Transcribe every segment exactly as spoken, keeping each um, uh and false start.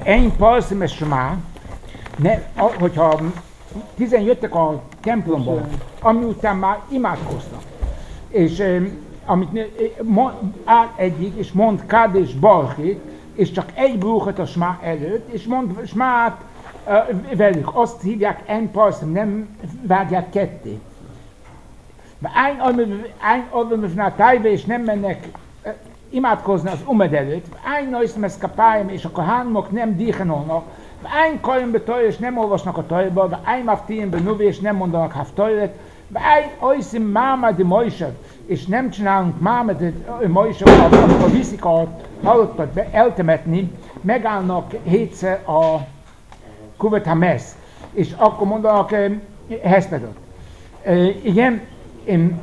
Én parszim és smá, hogyha tizen jöttek a templomba, ami után már imádkoztak, és amit áll egyik, és mond Kád és Balchi, és csak egy brúchat a smá előtt, és mond smát uh, velük. Azt hívják en parszim, nem vágják ketté. Ein adomöfnál tájba, és nem mennek uh, imádkozni az umed előtt. Ein nagyszem ezt kapályom, és akkor hánmok nem díhenolnak. Ein kajombe taj, és nem olvasnak a tajba. Ein maftienbe nuvé, és nem mondanak haftajlet. Ein ajszim mámadi majsad, és nem csinálunk mámadet majsad, amikor viszik a halottat be, eltemetni, megállnak hétszer a kuvet hamesz, és akkor mondanak eh, heszpedot. Eh, igen, ein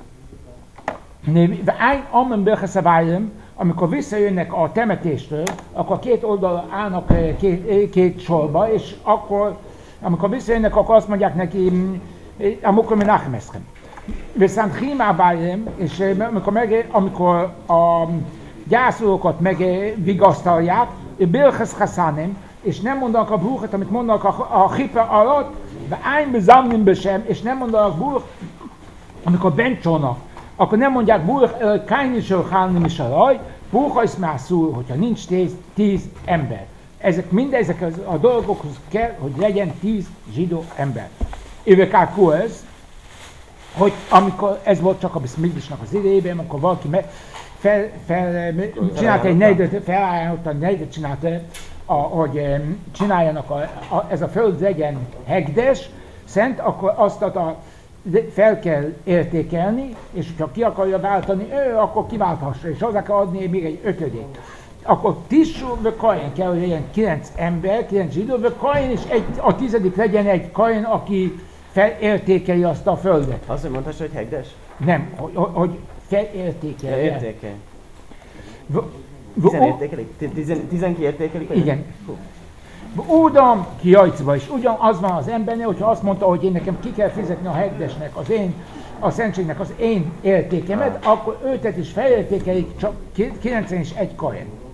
ammen bőcheszabályom, amikor visszajönnek a temetéstől, akkor két oldal állnak eh, két, két sorba, és akkor, amikor visszajönnek, akkor azt mondják neki, amikor mi nachmeszkem. Viszont hímábályom, és amikor, meg, amikor a gyászolókat megvigasztalják, bilches haszánim, és nem mondanak a brúchat, amit mondanak a, a hipe alatt, de ein bezamnim besem, és nem mondanak brúch, amikor bent csónak, akkor nem mondják brúch, kányisől hálnim is a raj, brúchajsz már szúr, hogyha nincs tíz, tíz ember. Ezek mindezek a dolgokhoz kell, hogy legyen tíz zsidó ember. Évekálkó ez, hogy amikor ez volt csak a Bismillisnak az idejében, amikor valaki me, fel, fel, csinálta egy nejdet, felajánlotta egy nejdet, csinálta, a, hogy csináljanak, a, a, ez a föld legyen hegdes, szent, akkor azt a, fel kell értékelni, és ha ki akarja váltani, ő, akkor kiválthassa, és hozzá kell adni még egy ötödét. Akkor Tissú vagy Kain kell, hogy legyen kilenc ember, kilenc zsidó, vagy Kain, és egy, a tizedik legyen egy Kain, aki felértékeli azt a földet. Azt, hogy mondhassa, hogy hegdes? Nem, hogy, hogy felértékelje. Ja, értékel. Tizen értékelik? Tizenki értékelik? Igen. Údam kiajcba is. Ugyanaz van az embernél, hogyha azt mondta, hogy én nekem ki kell fizetni a hegdesnek, az én, a szentségnek az én értékemet, ah. akkor őtet is felértékelik csak kilencven és egy Kain.